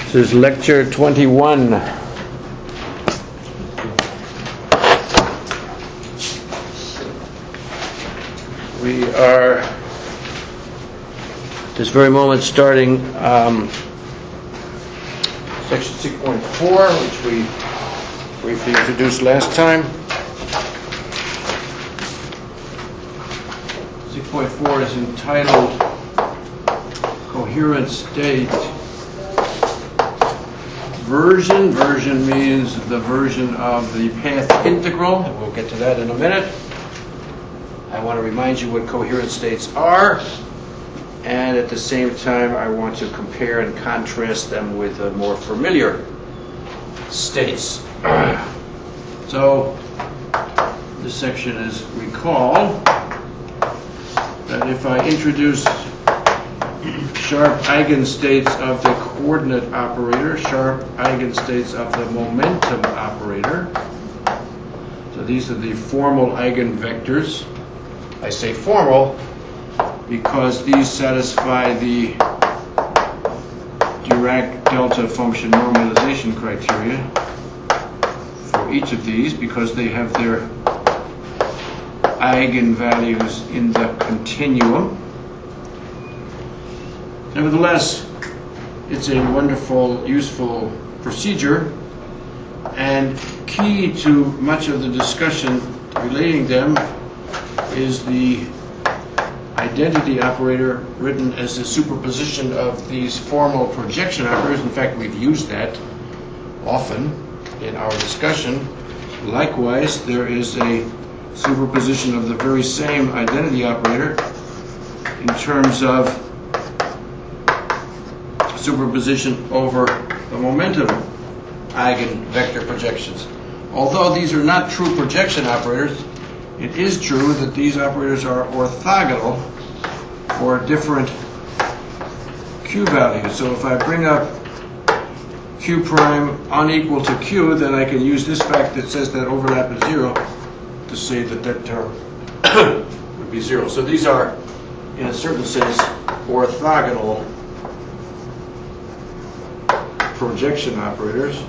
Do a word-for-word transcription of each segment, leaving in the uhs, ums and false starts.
This is lecture twenty-one. We are, this very moment, starting um, section six point four, which we briefly introduced last time. six point four is entitled Coherent State Version. Version means the version of the path integral, and we'll get to that in a minute. I want to remind you what coherent states are, and at the same time I want to compare and contrast them with uh, more familiar states. So this section is recall that if I introduce sharp eigenstates of the coordinate operator, sharp eigenstates of the momentum operator, so these are the formal eigenvectors. I say formal because these satisfy the Dirac delta function normalization criteria for each of these, because they have their eigenvalues in the continuum. Nevertheless, it's a wonderful, useful procedure, and key to much of the discussion relating them is the identity operator written as the superposition of these formal projection operators. In fact, we've used that often in our discussion. Likewise, there is a superposition of the very same identity operator in terms of superposition over the momentum eigenvector projections. Although these are not true projection operators, it is true that these operators are orthogonal for different q values. So if I bring up q prime unequal to q, then I can use this fact that says that overlap is zero to say that that term would be zero. So these are, in a certain sense, orthogonal projection operators,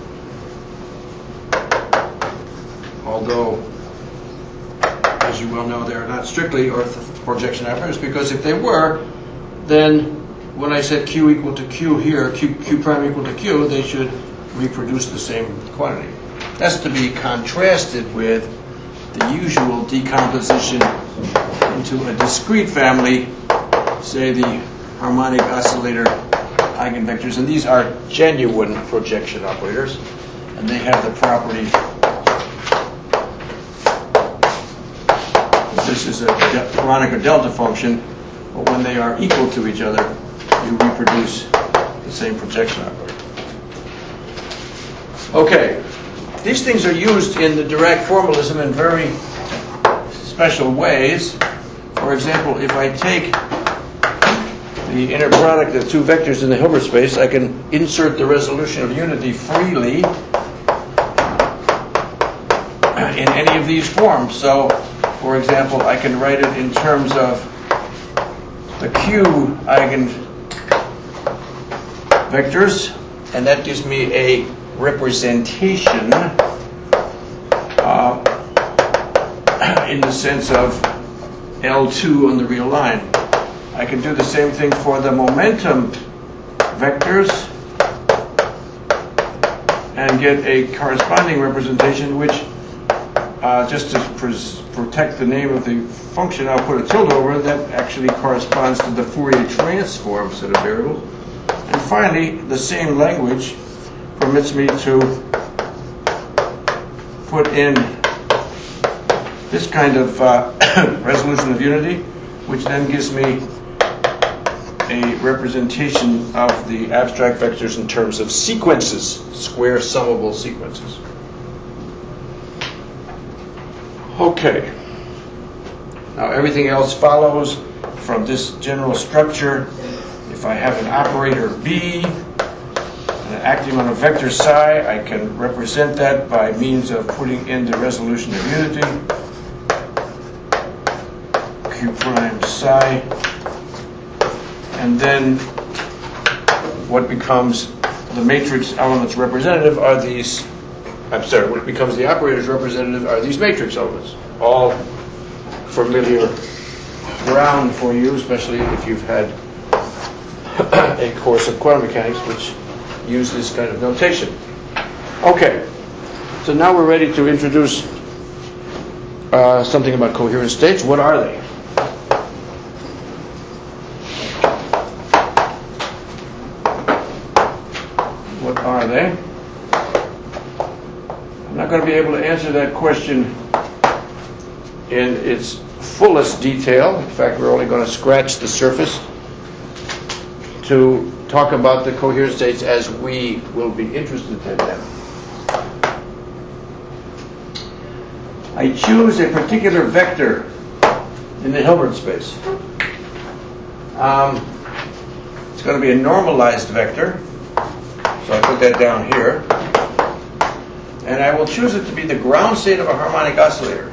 although, as you well know, they're not strictly orth projection operators, because if they were, then when I said q equal to q here, q, q prime equal to q, they should reproduce the same quantity. That's to be contrasted with the usual decomposition into a discrete family, say the harmonic oscillator eigenvectors, and these are genuine projection operators, and they have the property, this is a Kronecker delta function, but when they are equal to each other, you reproduce the same projection operator. Okay, these things are used in the Dirac formalism in very special ways. For example, if I take the inner product of two vectors in the Hilbert space, I can insert the resolution of unity freely in any of these forms. So, for example, I can write it in terms of the q eigenvectors, and that gives me a representation uh, in the sense of L two on the real line. I can do the same thing for the momentum vectors and get a corresponding representation, which, uh, just to pres protect the name of the function, I'll put a tilde over, that actually corresponds to the Fourier transform set of variables. And finally, the same language permits me to put in this kind of uh, resolution of unity, which then gives me a representation of the abstract vectors in terms of sequences, square summable sequences. Okay. Now everything else follows from this general structure. If I have an operator B and acting on a vector psi, I can represent that by means of putting in the resolution of unity, q prime psi, and then what becomes the matrix elements representative are these, I'm sorry, what becomes the operator's representative are these matrix elements. All familiar ground for you, especially if you've had a course of quantum mechanics which use this kind of notation. Okay, so now we're ready to introduce uh, something about coherent states. What are they? What are they? I'm not going to be able to answer that question in its fullest detail. In fact, we're only going to scratch the surface to talk about the coherent states as we will be interested in them. I choose a particular vector in the Hilbert space. Um, it's going to be a normalized vector, so I put that down here. And I will choose it to be the ground state of a harmonic oscillator.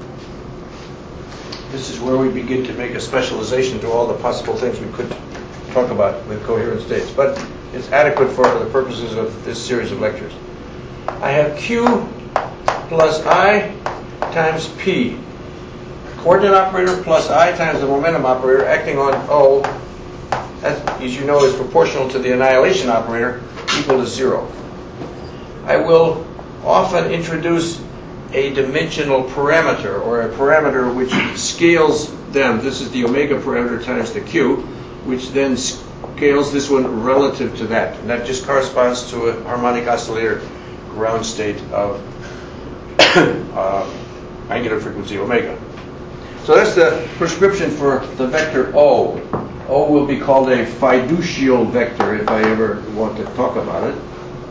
This is where we begin to make a specialization to all the possible things we could talk about with coherent states. But it's adequate for the purposes of this series of lectures. I have Q plus I times P. Coordinate operator plus I times the momentum operator acting on O, as, as you know, is proportional to the annihilation operator, equal to zero. I will often introduce a dimensional parameter, or a parameter which scales them. This is the omega parameter times the Q, which then scales this one relative to that. And that just corresponds to a harmonic oscillator ground state of uh, angular frequency omega. So that's the prescription for the vector O. O will be called a fiducial vector if I ever want to talk about it.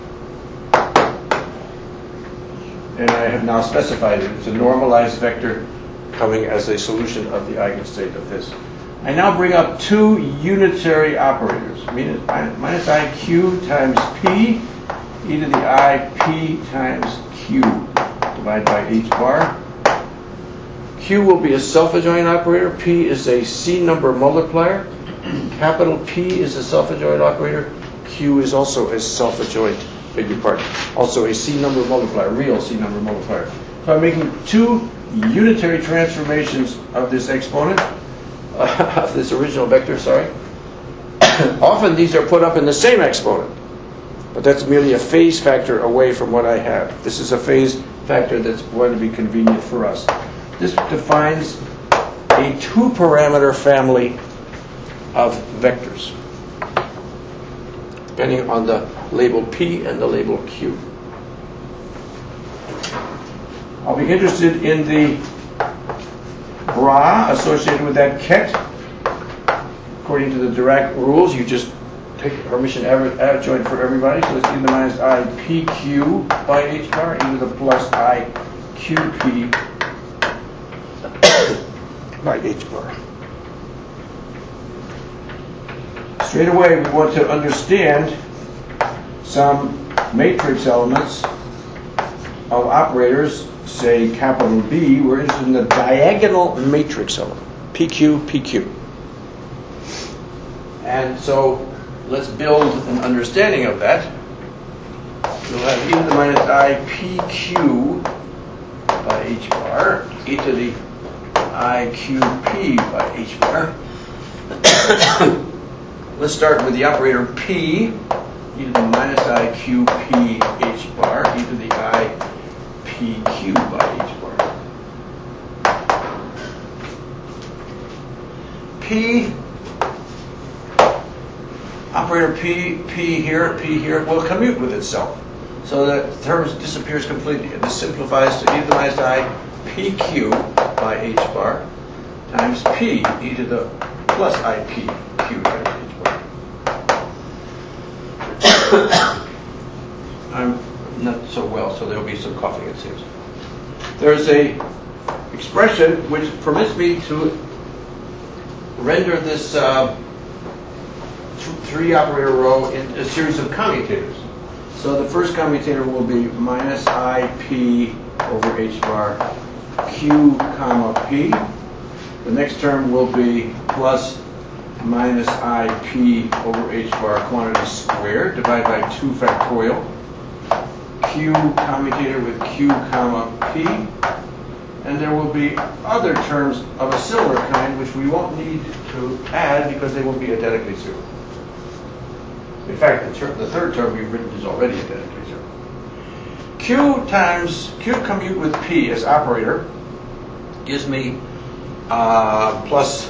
And I have now specified it. It's a normalized vector coming as a solution of the eigenstate of this. I now bring up two unitary operators. Minus I Q times P, e to the I P times Q, divided by H bar. Q will be a self-adjoint operator. P is a C number multiplier. Capital P is a self-adjoint operator. Q is also a self-adjoint, beg your pardon, also a C number multiplier, real C number multiplier. So I'm making two unitary transformations of this exponent, uh, of this original vector, sorry. Often these are put up in the same exponent, but that's merely a phase factor away from what I have. This is a phase factor that's going to be convenient for us. This defines a two-parameter family of vectors, depending on the label P and the label Q. I'll be interested in the bra associated with that ket. According to the Dirac rules, you just take Hermitian adjoint for everybody. So it's e to the minus I P Q by H bar, e to the plus I Q P by H bar. Straight away, we want to understand some matrix elements of operators, say capital B. We're interested in the diagonal matrix element, P Q, P Q. And so let's build an understanding of that. We'll have e to the minus I P Q by H bar, e to the I Q P by H bar. Let's start with the operator P, e to the minus I Q P H bar, e to the I P Q by H bar. P, operator P, P here, P here, will commute with itself. So that term disappears completely. And this simplifies to e to the minus I P Q by H bar times P, e to the plus I P Q times H bar. I'm not so well, so there'll be some coughing, it seems. There's a expression which permits me to render this uh, th three operator row in a series of commutators. So the first commutator will be minus I P over H bar Q comma P. The next term will be plus minus I P over H bar quantity squared divided by two factorial. Q commutator with Q comma P. And there will be other terms of a similar kind which we won't need to add because they will be identically zero. In fact, the, term, the third term we've written is already identically zero. Q times Q commute with P as operator gives me uh, plus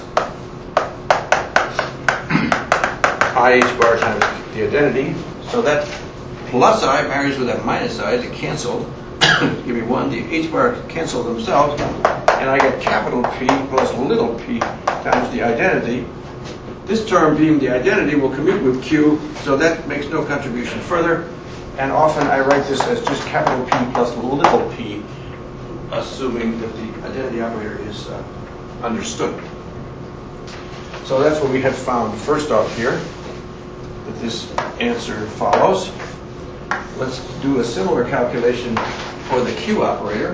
I H bar times the identity. So that plus I marries with that minus I, they cancel. Give me one. The H bar cancel themselves, and I get capital P plus little p times the identity. This term being the identity will commute with Q, so that makes no contribution further. And often I write this as just capital P plus little p, assuming that the identity operator is uh, understood. So that's what we have found first off here, that this answer follows. Let's do a similar calculation for the Q operator.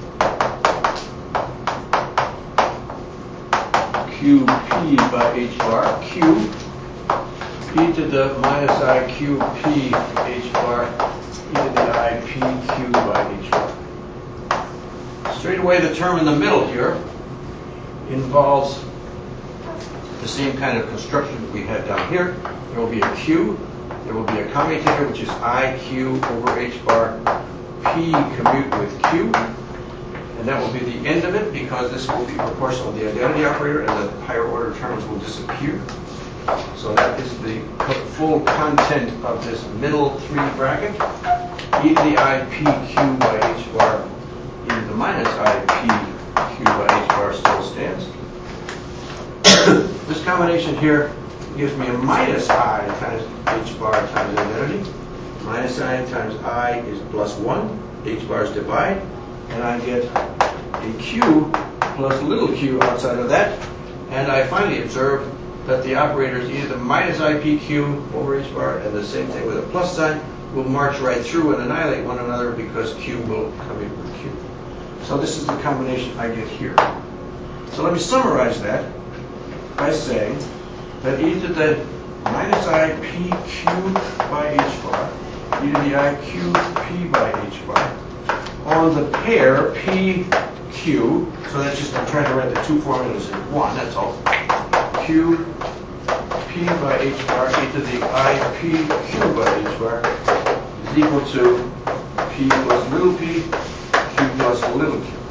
Q P by H bar. Q P to the minus I Q P H bar e to the I P Q by H bar. Straight away, the term in the middle here involves the same kind of construction that we had down here. There will be a Q. There will be a commutator, which is I Q over H bar P commute with Q. And that will be the end of it because this will be proportional to the identity operator and the higher order terms will disappear. So that is the full content of this middle three bracket. E to the I P Q by H bar e to the minus I P Q by H bar still stands. This combination here gives me a minus I times H bar times identity. Minus I times I is plus one. H bars divide. And I get a Q plus little q outside of that. And I finally observe that the operators, either the minus I P Q over H bar and the same thing with a plus sign, will march right through and annihilate one another because Q will come in with Q. So this is the combination I get here. So let me summarize that by saying that e to the minus I P Q by H bar, e to the I Q P by H bar, on the pair P Q, so that's just, I'm trying to write the two formulas in one, that's all. Q P by H bar e to the I P Q by H bar is equal to P plus little p, Q plus little q.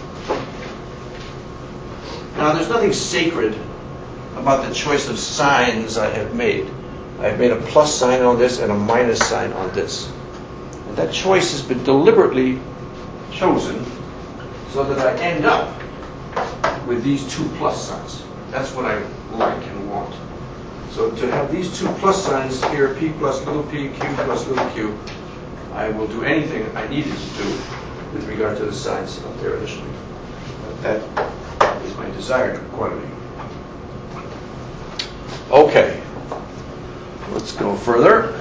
Now there's nothing sacred about the choice of signs I have made. I've made a plus sign on this and a minus sign on this. And that choice has been deliberately chosen so that I end up with these two plus signs. That's what I like and want. So to have these two plus signs here, P plus little p, Q plus little q, I will do anything I needed to do with regard to the signs up there initially. But that is my desired quantity. Okay, let's go further.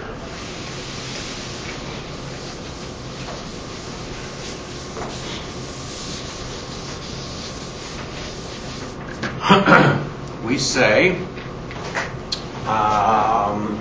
We say um,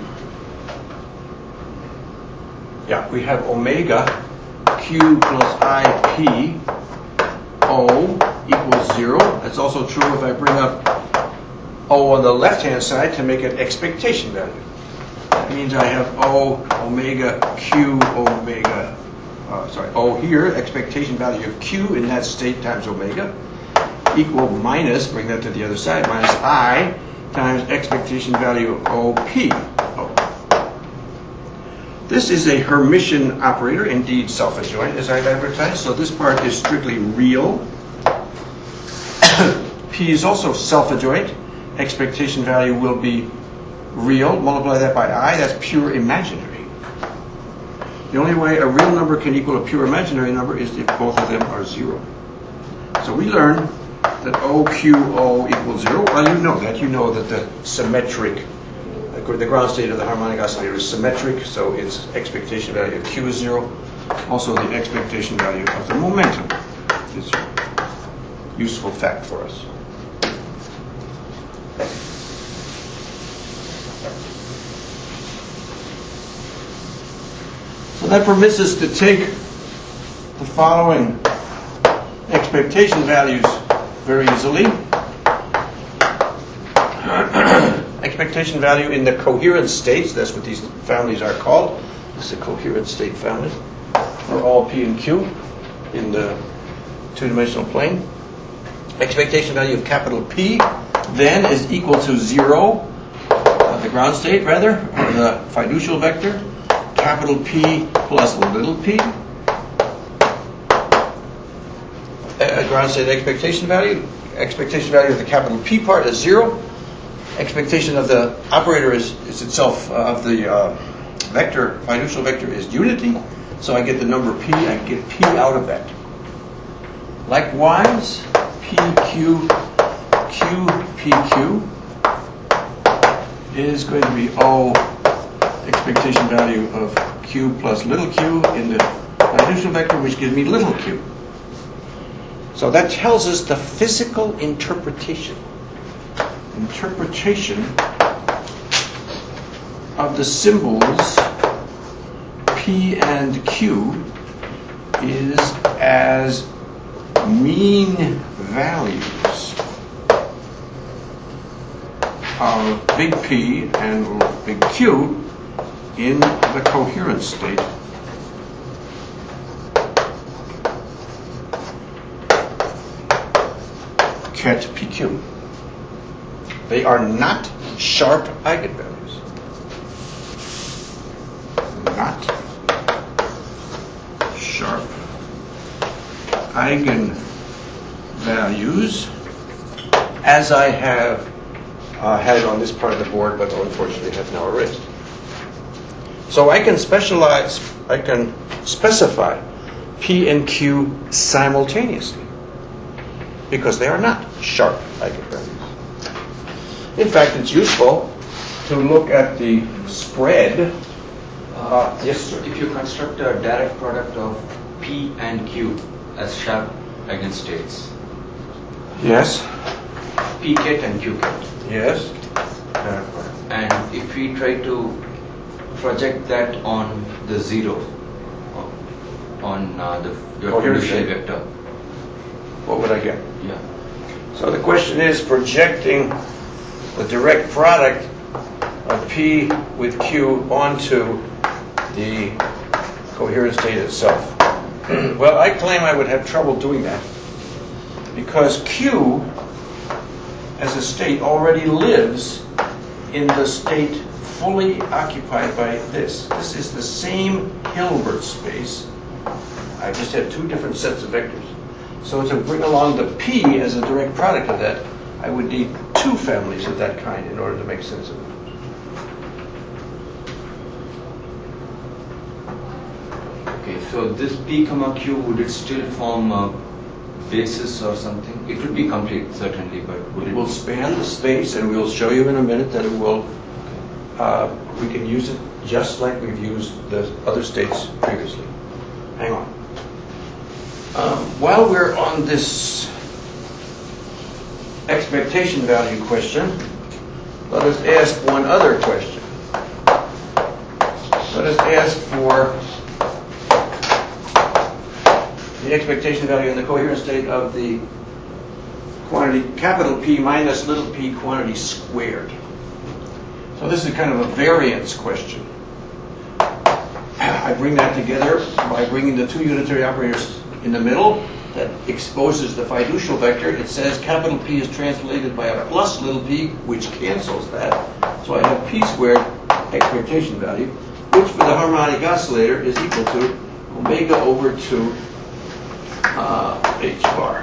yeah, we have omega Q plus I P O equals zero. That's also true if I bring up O on the left-hand side to make an expectation value. That means I have O omega Q omega, uh, sorry, O here, expectation value of Q in that state times omega, equal minus, bring that to the other side, minus I times expectation value of O P. O. This is a Hermitian operator, indeed self-adjoint as I've advertised, so this part is strictly real. P is also self-adjoint. Expectation value will be real. Multiply that by I, that's pure imaginary. The only way a real number can equal a pure imaginary number is if both of them are zero. So we learn that O Q O equals zero. Well, you know that. You know that the symmetric, the ground state of the harmonic oscillator is symmetric, so its expectation value of Q is zero. Also, the expectation value of the momentum is zero. Useful fact for us. So that permits us to take the following expectation values very easily. Expectation value in the coherent states, that's what these families are called. This is a coherent state family for all P and Q in the two-dimensional plane. Expectation value of capital P then is equal to zero, uh, the ground state rather, or the fiducial vector, capital P plus little p. Uh, ground state expectation value. Expectation value of the capital P part is zero. Expectation of the operator is, is itself, uh, of the uh, vector, fiducial vector is unity. So I get the number P, I get P out of that. Likewise, P Q, Q P Q is going to be O expectation value of Q plus little q in the fiducial vector, which gives me little q. So that tells us the physical interpretation. Interpretation of the symbols P and Q is as mean values of big P and big Q in the coherent state. Ket P Q. They are not sharp eigenvalues. Not sharp eigenvalues, as I have uh, had on this part of the board, but unfortunately have now erased. So I can specialize, I can specify P and Q simultaneously, because they are not sharp eigenvalues. In fact, it's useful to look at the spread. Uh, yes, sir. If you construct a direct product of P and Q as sharp eigenstates. Yes. P ket and Q ket. Yes. Direct product. And if we try to project that on the zero, on uh, the your fiducial vector, what would I get? Yeah. So the question is projecting the direct product of P with Q onto the coherent state itself. Well, I claim I would have trouble doing that because Q as a state already lives in the state fully occupied by this. This is the same Hilbert space. I just have two different sets of vectors. So to bring along the P as a direct product of that, I would need two families of that kind in order to make sense of it. Okay, so this P comma Q, would it still form a basis or something? It would be complete, certainly, but would It it will span the space, and we'll show you in a minute that it will, uh, we can use it just like we've used the other states previously. Hang on. Um, while we're on this expectation value question, let us ask one other question. Let us ask for the expectation value in the coherent state of the quantity capital P minus little p quantity squared. So this is kind of a variance question. I bring that together by bringing the two unitary operators in the middle. That exposes the fiducial vector. It says capital P is translated by a plus little p, which cancels that. So I have P squared expectation value, which for the harmonic oscillator is equal to omega over two uh, H bar.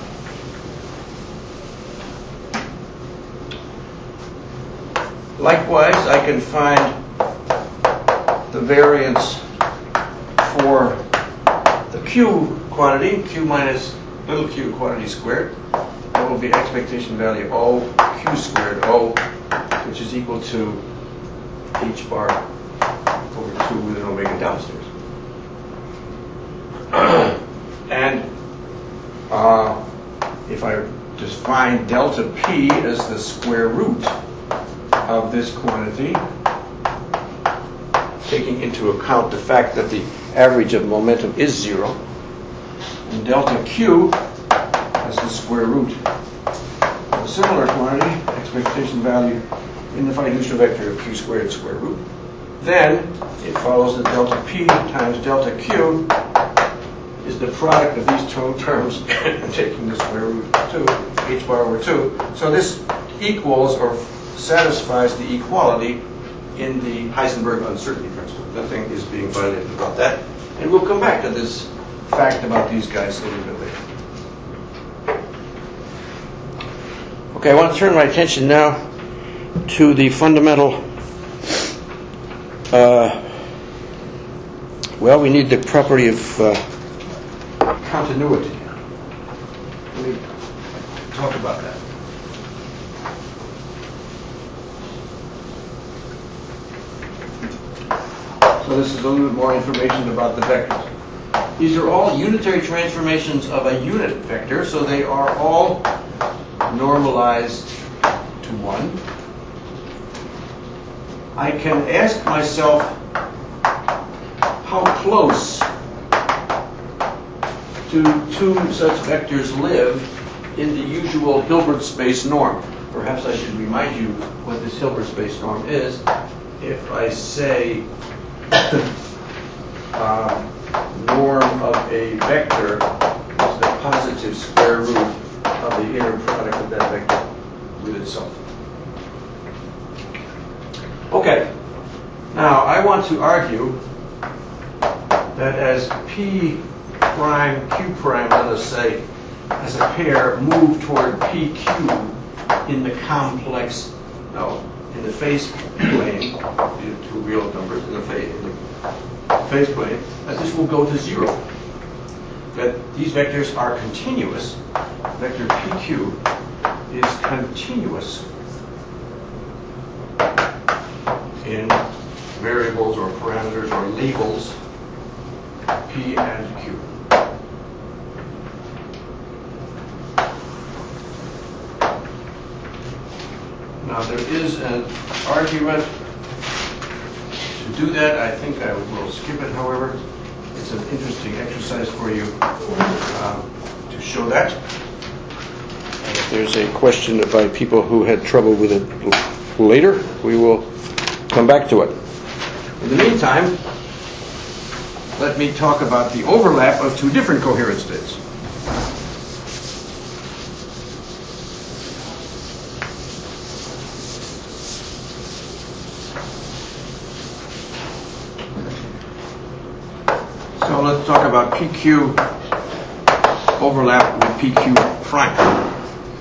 Likewise, I can find the variance for the Q quantity, Q minus little q quantity squared. That will be expectation value O, Q squared O, which is equal to H bar over two with an omega downstairs. And uh, if I just find delta P as the square root of this quantity, taking into account the fact that the average of momentum is zero. And delta Q as the square root of a similar quantity, expectation value in the Fiducial vector of Q squared square root. Then it follows that delta P times delta Q is the product of these two terms taking the square root of two, h bar over two. So this equals or satisfies the equality in the Heisenberg uncertainty principle. Nothing is being violated about that. And we'll come back to this fact about these guys a little bit later. Okay, I want to turn my attention now to the fundamental, uh, well, we need the property of uh, continuity. Let me talk about that. So this is a little bit more information about the vectors. These are all unitary transformations of a unit vector, so they are all normalized to one. I can ask myself how close do two such vectors live in the usual Hilbert space norm. Perhaps I should remind you what this Hilbert space norm is. If I say uh, norm of a vector is the positive square root of the inner product of that vector with itself. Okay, now I want to argue that as P prime, Q prime, let us say, as a pair move toward P Q in the complex, no, in the phase plane, the two real numbers in the phase, in the phase plane, that this will go to zero. That these vectors are continuous. Vector P Q is continuous in variables or parameters or labels P and Q. Now there is an argument to do that. I think I will skip it, however. It's an interesting exercise for you uh, to show that. And if there's a question by people who had trouble with it later, we will come back to it. In the meantime, let me talk about the overlap of two different coherent states. So let's talk about P Q overlap with P Q prime.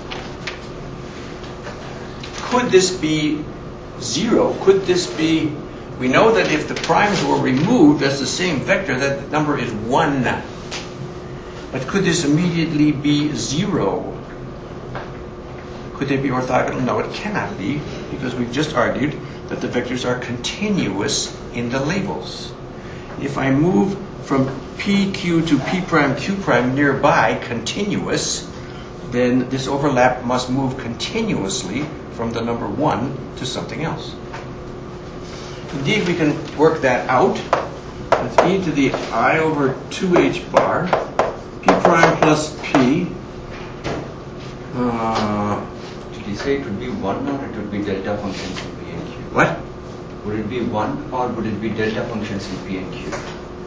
Could this be zero? Could this be, we know that if the primes were removed as the same vector, that the number is one. But could this immediately be zero? Could they be orthogonal? No, it cannot be, because we've just argued that the vectors are continuous in the labels. If I move from P Q to P prime Q prime nearby, continuous, then this overlap must move continuously from the number one to something else. Indeed, we can work that out. That's e to the I over two h bar, P prime plus P. Uh, Did you say it would be one or it would be delta functions in P and Q? what? Would it be one or would it be delta functions in P and Q?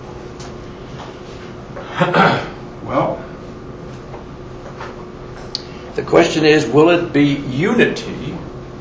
Well, the question is, will it be unity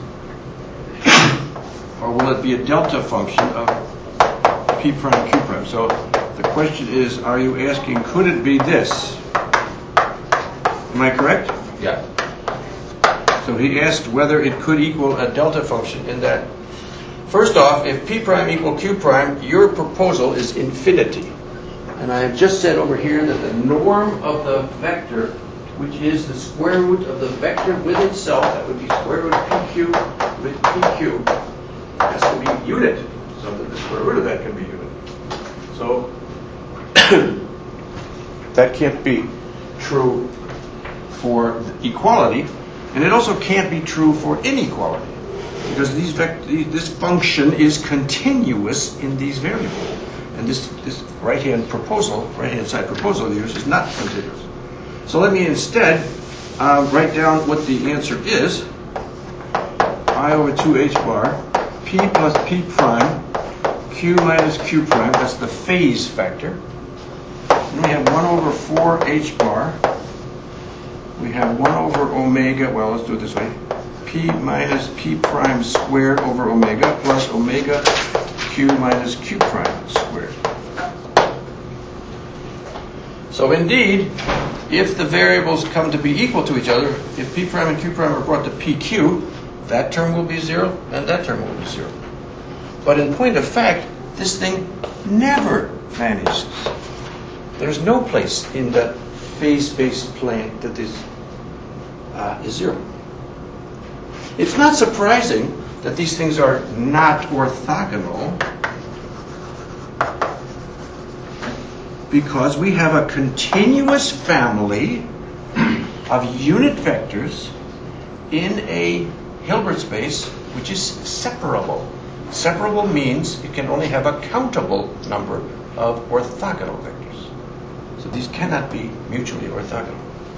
or will it be a delta function of P prime Q prime? So the question is, are you asking, could it be this? Am I correct? Yeah. So he asked whether it could equal a delta function in that. First off, if P prime equal Q prime, your proposal is infinity. And I have just said over here that the norm of the vector, which is the square root of the vector with itself, that would be square root of P Q with P Q, has to be unit, so that the square root of that can be unit. So that can't be true for equality, and it also can't be true for inequality. because these vect this function is continuous in these variables. And this, this right-hand proposal, right-hand side proposal of yours is not continuous. So let me instead uh, write down what the answer is. I over two h bar, p plus p prime, q minus q prime, that's the phase factor. Then we have one over four h bar. We have one over omega, well, let's do it this way. P minus p prime squared over omega plus omega q minus q prime squared. So indeed, if the variables come to be equal to each other, if p prime and q prime are brought to pq, that term will be zero and that term will be zero. But in point of fact, this thing never vanishes. There's no place in that phase-space plane that is, uh, is zero. It's not surprising that these things are not orthogonal, because we have a continuous family of unit vectors in a Hilbert space which is separable. Separable means it can only have a countable number of orthogonal vectors. So these cannot be mutually orthogonal.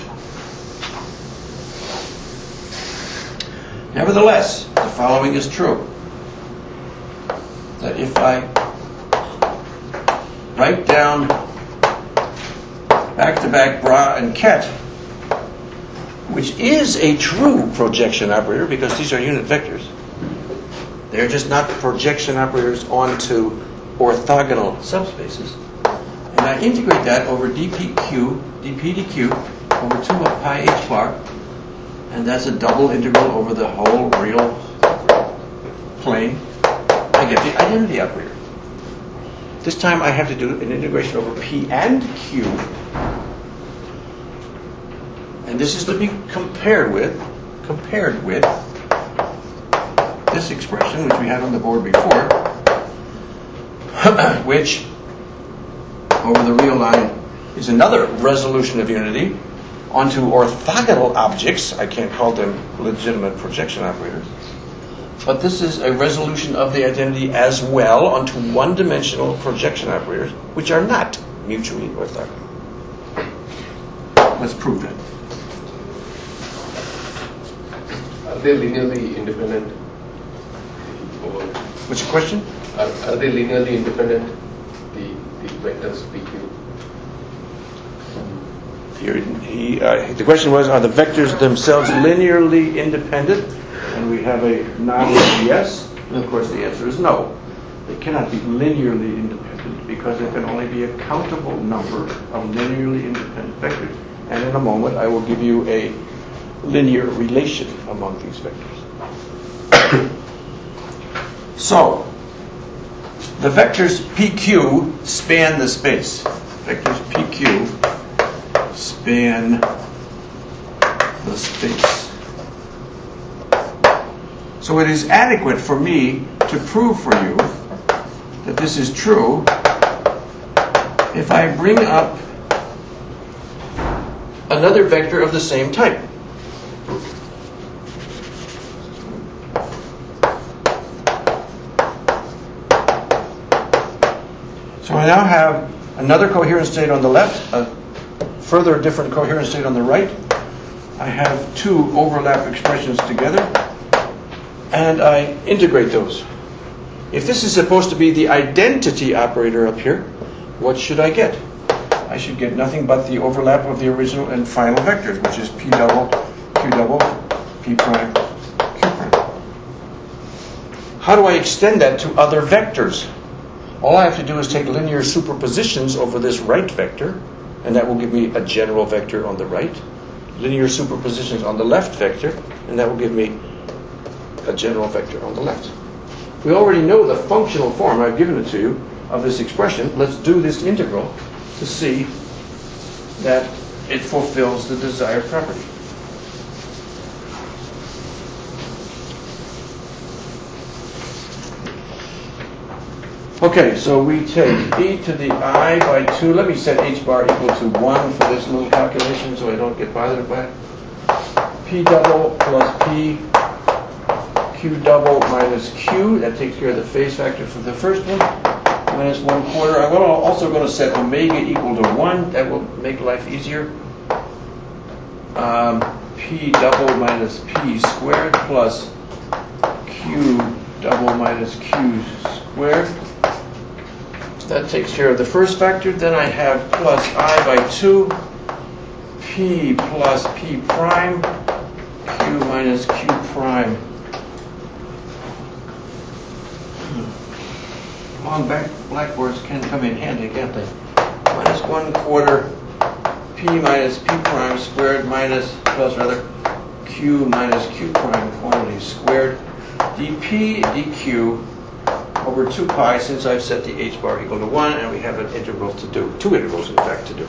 Nevertheless, the following is true. That if I write down back-to-back Bra and Ket, which is a true projection operator because these are unit vectors, they're just not projection operators onto orthogonal subspaces. And I integrate that over dpq, dp dq, over two of pi h bar, and that's a double integral over the whole real plane. I get the identity operator. This time I have to do an integration over p and q. And this is to be compared with, compared with this expression, which we had on the board before, which, over the real line, is another resolution of unity onto orthogonal objects. I can't call them legitimate projection operators. But this is a resolution of the identity as well onto one-dimensional projection operators, which are not mutually orthogonal. Let's prove that. Are they linearly independent? Or What's your question? are, are they linearly independent, the, the vectors P Q? Here, he, uh, the question was, are the vectors themselves linearly independent? And we have a nod as yes. And of course the answer is no. They cannot be linearly independent because there can only be a countable number of linearly independent vectors. And in a moment I will give you a linear relation among these vectors. So, the vectors P Q span the space. Vectors P Q span the space. So it is adequate for me to prove for you that this is true if I bring up another vector of the same type. So I now have another coherent state on the left, a further different coherent state on the right. I have two overlap expressions together, and I integrate those. If this is supposed to be the identity operator up here, what should I get? I should get nothing but the overlap of the original and final vectors, which is p double, q double, p prime, q prime. How do I extend that to other vectors? All I have to do is take linear superpositions over this right vector, and that will give me a general vector on the right. Linear superpositions on the left vector, and that will give me a general vector on the left. We already know the functional form, I've given it to you, of this expression. Let's do this integral to see that it fulfills the desired property. Okay, so we take e to the I by two. Let me set h bar equal to one for this little calculation so I don't get bothered by it. P double plus p q double minus q. That takes care of the phase factor for the first one. Minus one quarter. I'm gonna, also going to set omega equal to one. That will make life easier. Um, p double minus p squared plus q double minus q squared. That takes care of the first factor. Then I have plus I by two, p plus p prime, q minus q prime. Long back blackboards can come in handy, can't they? Minus one quarter p minus p prime squared minus, plus rather, q minus q prime quantity squared, dp dq over two pi, since I've set the h bar equal to one, and we have an integral to do, two integrals in fact to do.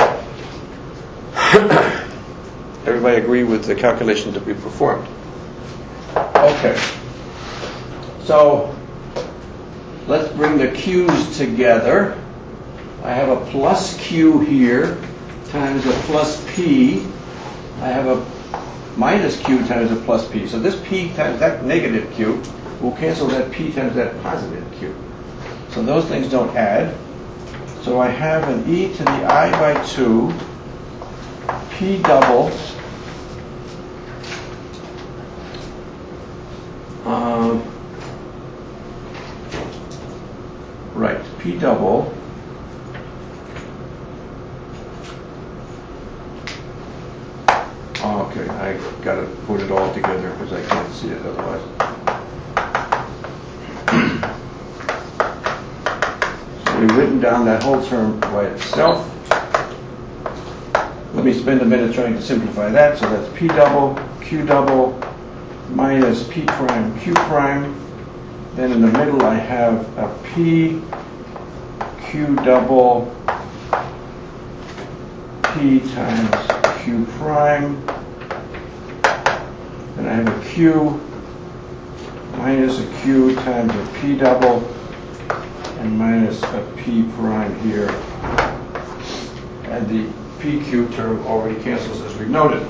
Everybody agree with the calculation to be performed? Okay. So let's bring the q's together. I have a plus q here times a plus p. I have a minus q times a plus p. So this p times that negative q will cancel that p times that positive q. So those things don't add. So I have an e to the I by two p double um, right, p double oh, okay, I gotta put it all together because I can't see it otherwise. So we've written down that whole term by itself. Let me spend a minute trying to simplify that. So that's p double, q double, minus p prime, q prime. Then in the middle I have a p, q double, p times q prime. Then I have a q minus a q times a p double and minus a p prime here. And the P Q term already cancels as we've noted.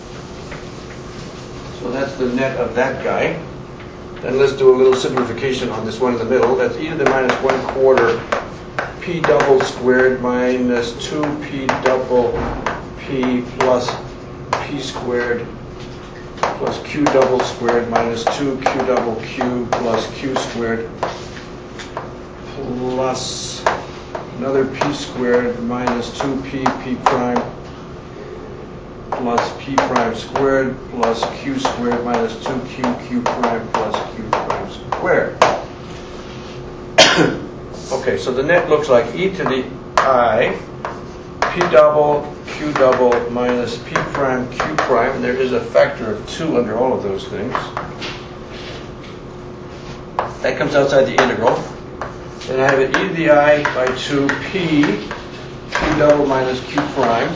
So that's the net of that guy. Then let's do a little simplification on this one in the middle. That's e to the minus one quarter p double squared minus two p double p plus p squared plus q double squared minus two q double q plus q squared plus another p squared minus two p p prime plus p prime squared plus q squared minus two q q prime plus q prime squared. Okay, so the net looks like e to the I p double q double minus p prime q prime, and there is a factor of two under all of those things. That comes outside the integral. Then I have an e to the I by two p, q double minus q prime,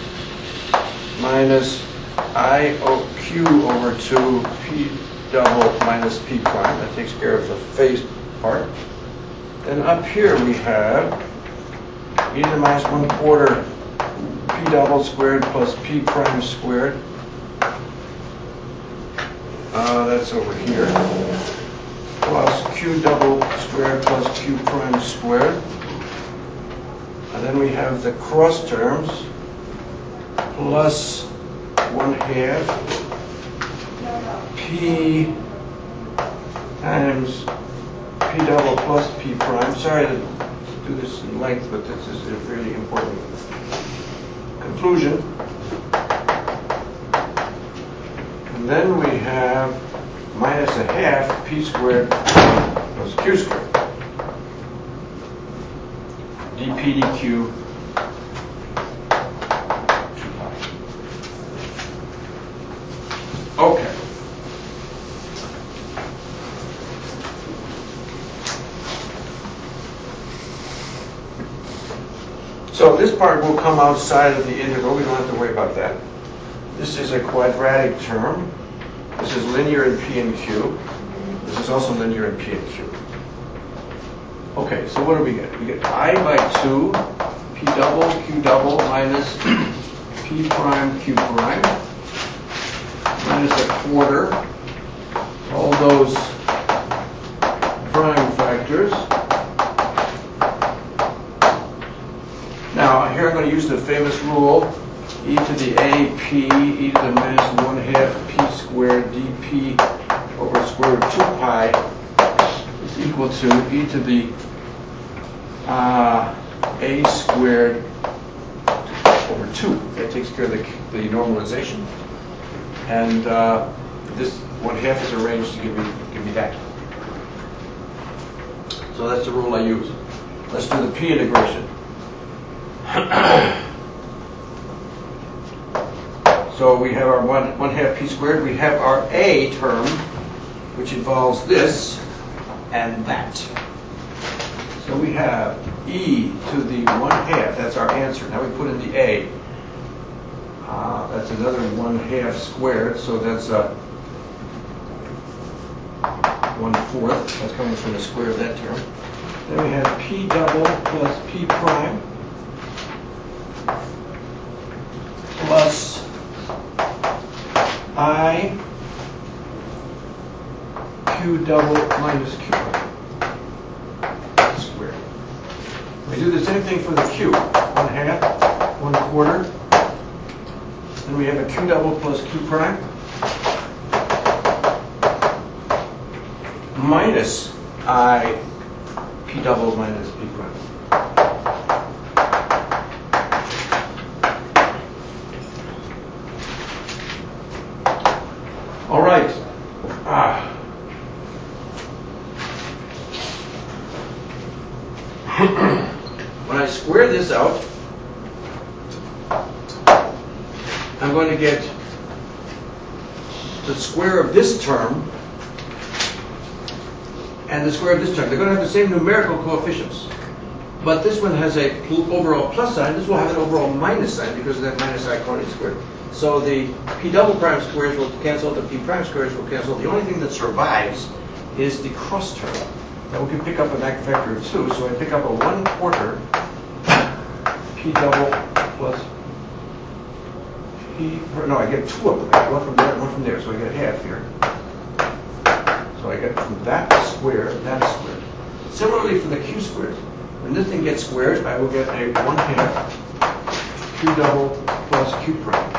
minus I o q over two p double minus p prime. That takes care of the phase part. Then up here we have e to the minus one quarter p double squared plus p prime squared. Uh, that's over here. Plus q double squared plus q prime squared. And then we have the cross terms plus one half p times p double plus p prime. Sorry to do this in length, but this is a really important conclusion. And then we have minus a half p squared plus q squared. dp dq two pi. Okay. So this part will come outside of the integral. We don't have to worry about that. This is a quadratic term. This is linear in P and Q. This is also linear in P and Q. Okay, so what do we get? We get I by two, P double, Q double, minus P prime, Q prime, minus a quarter, all those prime factors. Now, here I'm going to use the famous rule, e to the a p, e to the minus one half p squared dp over square root of two pi is equal to e to the uh, a squared over two. That takes care of the, the normalization. And uh, this one half is arranged to give me, give me that. So that's the rule I use. Let's do the p integration. So we have our one, one half p squared. We have our a term, which involves this and that. So we have e to the one half. That's our answer. Now we put in the a. Uh, that's another one half squared. So that's uh, one fourth. That's coming from the square of that term. Then we have p double plus p prime plus I q double minus q squared. We do the same thing for the q. One half, one quarter. Then we have a q double plus q prime minus I p double minus p prime. All right. Ah. When I square this out, I'm going to get the square of this term and the square of this term. They're going to have the same numerical coefficients. But this one has a overall plus sign. This will have an overall minus sign because of that minus I quantity squared. So the p double prime squares will cancel, the p prime squares will cancel. The only thing that survives is the cross term. Now we can pick up an act factor of two, so I pick up a one quarter p double plus p, no, I get two of them. I get one from there and one from there, so I get half here. So I get from that square, that square. Similarly for the q squared. When this thing gets squared, I will get a one half q double plus q prime.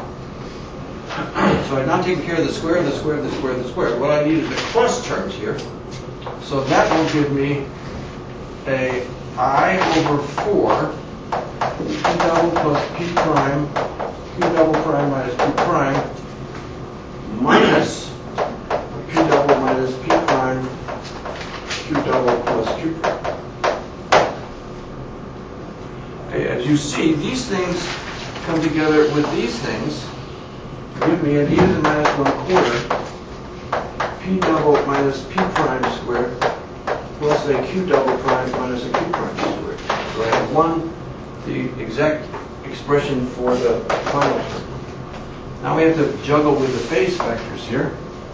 So I've now taken care of the square, the square, the square, the square. What I need is the cross terms here. So that will give me a I over four p double plus p prime, q double prime minus p prime, minus p double minus p prime, q double plus q prime. Okay, as you see, these things come together with these things. Give me an e to the minus one quarter p double minus p prime squared plus a q double prime minus a q prime squared. So I have one, the exact expression for the final term. Now we have to juggle with the phase factors here.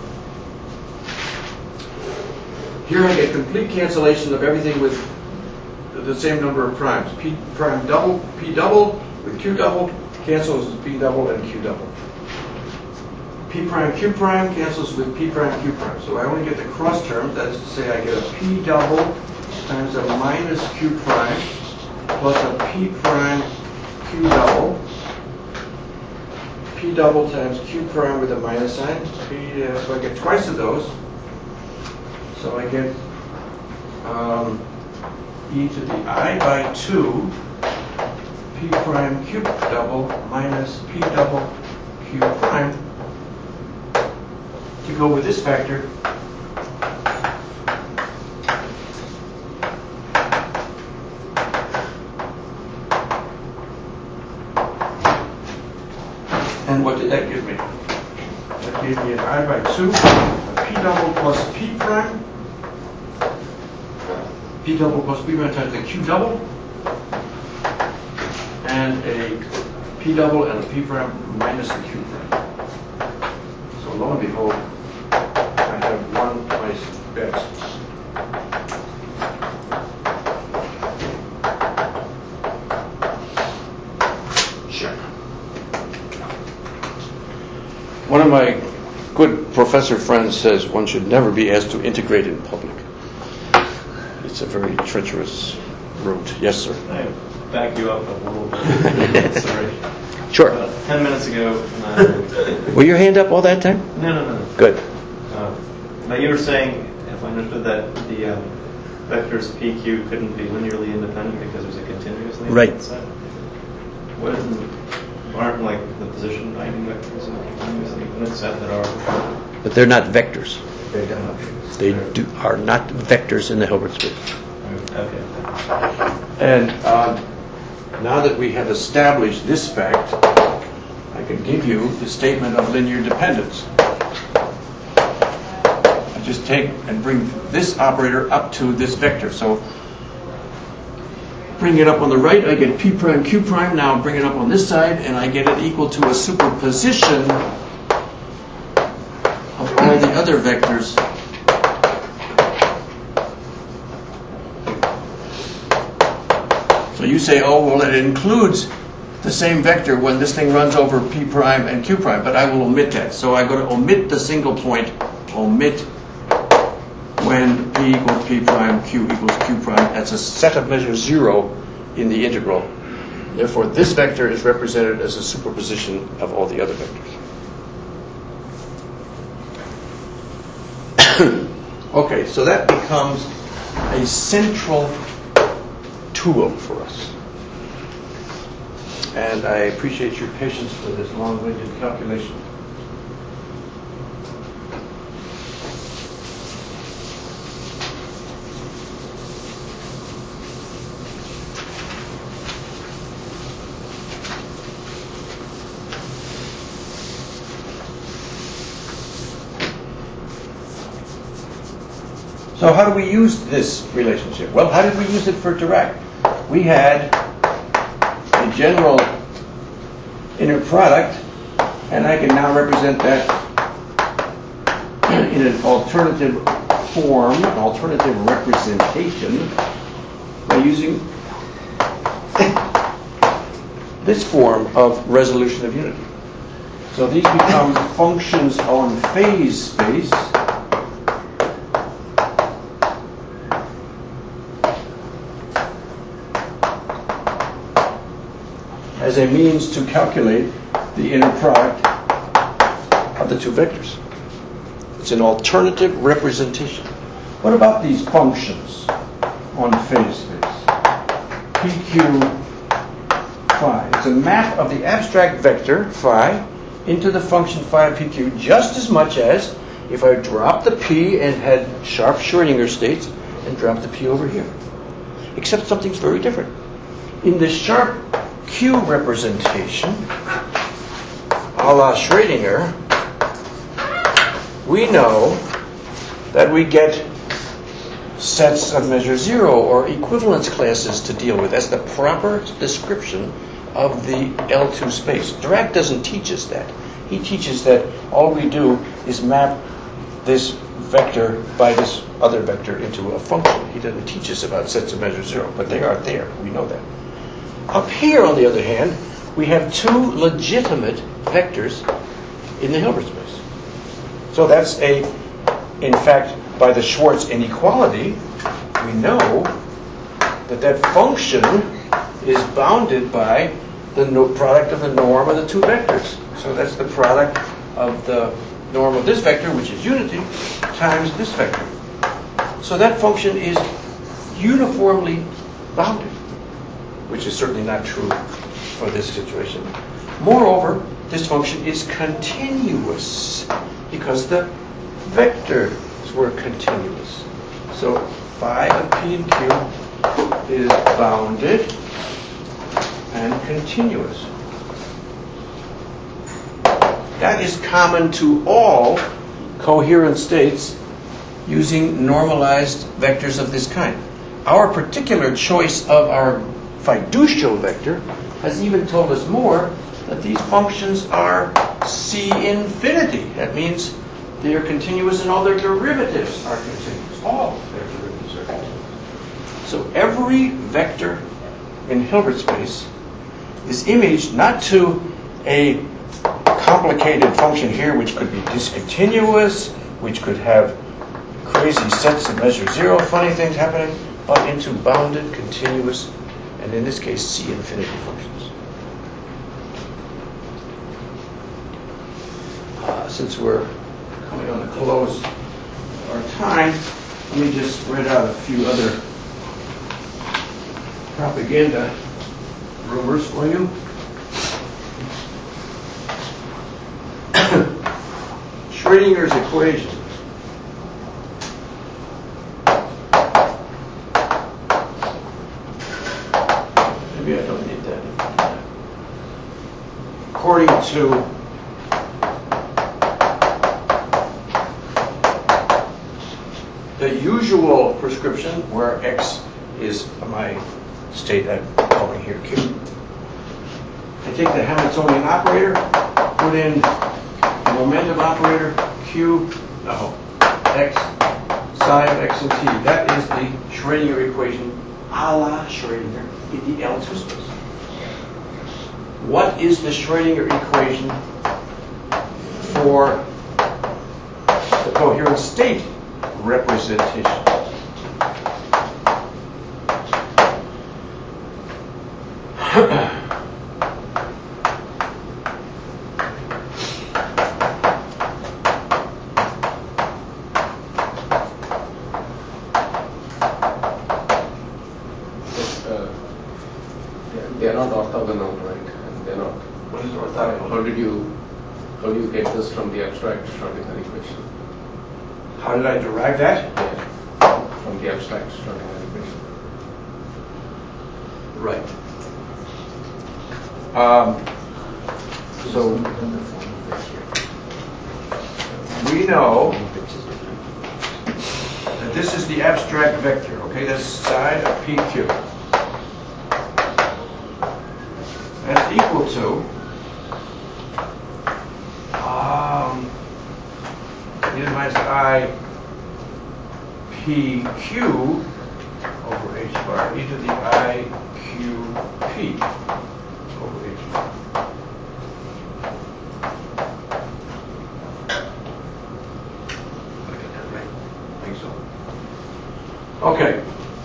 Here I get complete cancellation of everything with the same number of primes. P prime double, p double with q double cancels p double and q double. P prime q prime cancels with p prime q prime. So I only get the cross terms. That is to say, I get a p double times a minus q prime plus a p prime q double. P double times q prime with a minus sign. P, uh, so I get twice of those. So I get um, e to the I by two p prime q double minus p double q prime. To go with this factor, and what did that give me? That gave me an I by two, a p double plus p prime, p double plus p prime times the q double, and a p double and a p prime minus the q prime. So lo and behold, I have one nice best. Check. One of my good professor friend says one should never be asked to integrate in public. It's a very treacherous route. Yes, sir. I back you up a little bit. Sorry. Sure. Uh, Ten minutes ago. Uh, Were your hand up all that time? no, no, no. Good. Uh, but you were saying, if I understood that, the um, vectors P Q couldn't be linearly independent because there's a continuous linear Right. set. What isn't? Aren't like the position binding vectors in a continuously infinite set that are? But they're not vectors. They're done. They do, are not vectors in the Hilbert space. Okay. And uh, now that we have established this fact, I can give you the statement of linear dependence. I just take and bring this operator up to this vector. So bring it up on the right, I get P prime, Q prime. Now bring it up on this side, and I get it equal to a superposition of all the other vectors. So you say, oh, well, it includes the same vector when this thing runs over P prime and Q prime, but I will omit that. So I go to omit the single point, omit when P equals P prime, Q equals Q prime. That's a set of measure zero in the integral. Therefore, this vector is represented as a superposition of all the other vectors. Okay, so that becomes a central tool for us. And I appreciate your patience for this long-winded calculation. So how do we use this relationship? Well, how did we use it for Dirac? We had a general inner product, and I can now represent that in an alternative form, an alternative representation, by using this form of resolution of unity. So these become functions on phase space. As a means to calculate the inner product of the two vectors. It's an alternative representation. What about these functions on phase space? P Q phi. It's a map of the abstract vector phi into the function phi of P Q just as much as if I dropped the P and had sharp Schrödinger states and dropped the P over here. Except something's very different. In the sharp Q representation, a la Schrödinger, we know that we get sets of measure zero or equivalence classes to deal with. That's the proper description of the L two space. Dirac doesn't teach us that. He teaches that all we do is map this vector by this other vector into a function. He doesn't teach us about sets of measure zero, but they are there. We know that. Up here, on the other hand, we have two legitimate vectors in the Hilbert space. So that's a, in fact, by the Schwarz inequality, we know that that function is bounded by the no product of the norm of the two vectors. So that's the product of the norm of this vector, which is unity, times this vector. So that function is uniformly bounded, which is certainly not true for this situation. Moreover, this function is continuous because the vectors were continuous. So phi of P and Q is bounded and continuous. That is common to all coherent states using normalized vectors of this kind. Our particular choice of our fiducial vector has even told us more, that these functions are C infinity. That means they are continuous and all their derivatives are continuous. All their derivatives are continuous. So every vector in Hilbert space is imaged not to a complicated function here which could be discontinuous, which could have crazy sets of measure zero, funny things happening, up into bounded, continuous, and in this case, C infinity functions. Uh, since we're coming on the close of our time, let me just read out a few other propaganda rumors for you. Schrodinger's equation. Maybe I don't need that. According to the usual prescription, where X is my state I'm calling here Q, I take the Hamiltonian operator, put in the momentum operator, Q, no, X, psi of X and T. That is the Schrödinger equation a la Schrödinger in the L two space. What is the Schrödinger equation for the coherent state representation? They are not orthogonal, right? And they're not. What is orthogonal? How did you how do you get this from the abstract Schrödinger equation? How did I derive that? Yeah. From the abstract Schrödinger equation. Right. Um, so we know that this is the abstract vector, okay? That's psi of P Q. That's equal to um, e to the minus I P Q over H bar, e to the I Q P over H bar. Look at that, right? I think so. Okay.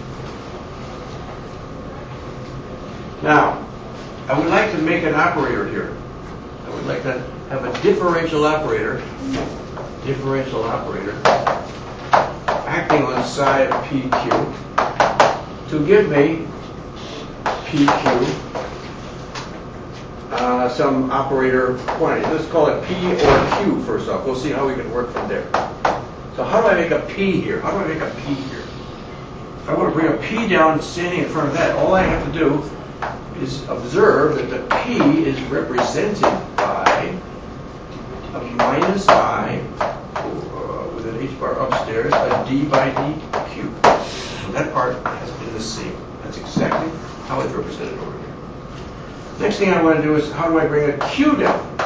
Now, I would like to make an operator here. I would like to have a differential operator, differential operator, acting on psi of P Q to give me P Q, uh, some operator quantity. Let's call it P or Q first off. We'll see how we can work from there. So how do I make a P here? How do I make a P here? If I want to bring a P down standing in front of that, all I have to do is observe that the P is represented by a minus I uh, with an H bar upstairs, a D by D Q. So that part has been the same. That's exactly how it's represented over here. Next thing I want to do is how do I bring a Q down?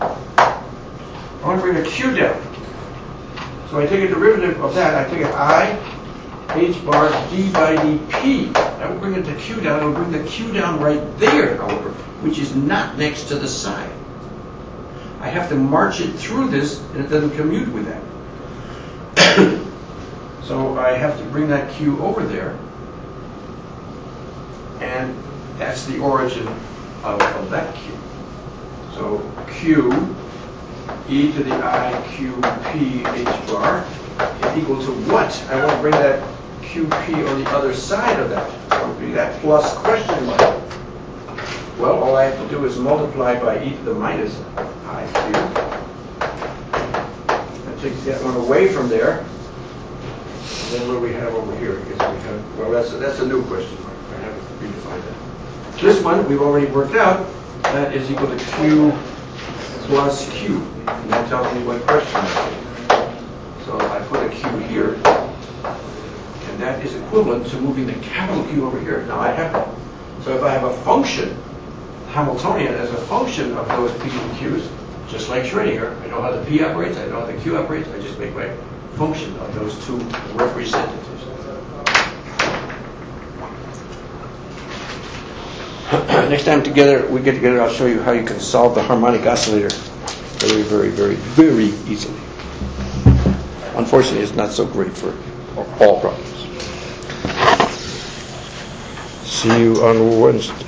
I want to bring a Q down. So I take a derivative of that. I take an I, H bar, D by D P. I will bring it to Q down. I will bring the Q down right there, however, which is not next to the psi. I have to march it through this, and it doesn't commute with that. So I have to bring that Q over there, and that's the origin of, of that Q. So Q, e to the I Q P H bar is equal to what? I want to bring that Q P on the other side of that. What would be that plus question mark? Well, all I have to do is multiply by e to the minus I Q. That takes that one away from there. And then what do we have over here? I guess we have, well, that's a, that's a new question mark. I have to redefine that. This one we've already worked out. That is equal to Q plus Q. And that tells me what question mark is. So I put a Q here. And that is equivalent to moving the capital Q over here. Now I have that. So if I have a function, Hamiltonian as a function of those P and Q's, just like Schrödinger, I know how the P operates, I know how the Q operates, I just make my function of those two representatives. Next time together, we get together, I'll show you how you can solve the harmonic oscillator very, very, very, very easily. Unfortunately, it's not so great for all problems. See you on Wednesday.